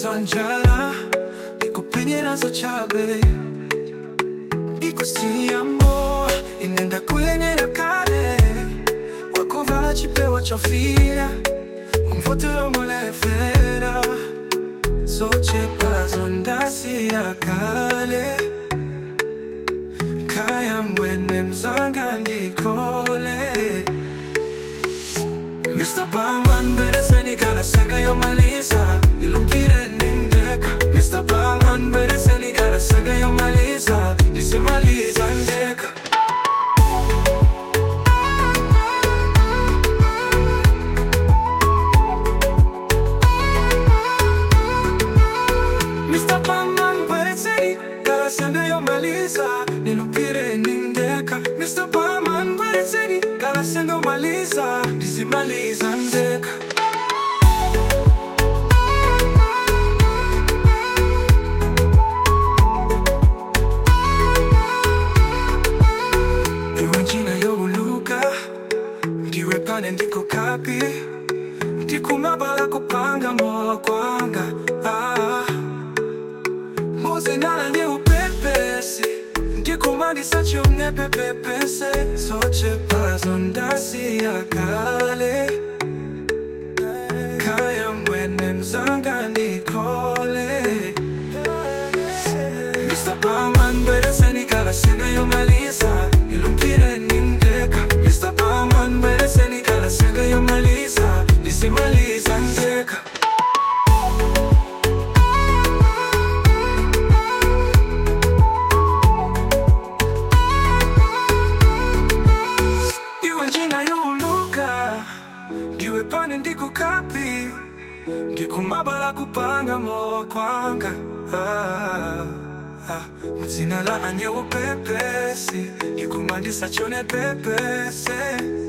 zanjala Nikupenye nazo chabe Ikusi amor Inenda kwenye na kale Wakuvala chipewa chofia Mfoto mole fera Soche pazondasi ya kale Kaya mwene mzanga nikole Mr. Bangman bereseni kala sega yo malisa Ilupire nindeka Mr. Bangman bereseni kala sega yo malisa Nisimaliza ndeka Mr. Bangman bereseni kala sega yo malisa Nilupire nindeka Mr. Bangman bereseni kala sega yo malisa Nisimaliza ndeka Iwe njina yo uluka Ndiwe pane ndiko kapi Ndiku mabala kupanga moa kwanga Moze nana nye upepesi Ndiku mandisa chunge pepepese Soche pazondasi ya kale Kaya mwene mzanga nikole Mr. Bangman bereseni kala sega yo malisa Ilumpire nindeka Mr. Bangman bereseni kala sega yo malisa Nisimaliza ndeka Iwe njina yo uluka Ndiwe pane ndiku kapi Ndiku mabala kupanga moa kwanga Mzina la anye upepesi Ndiku mandisa chone pepese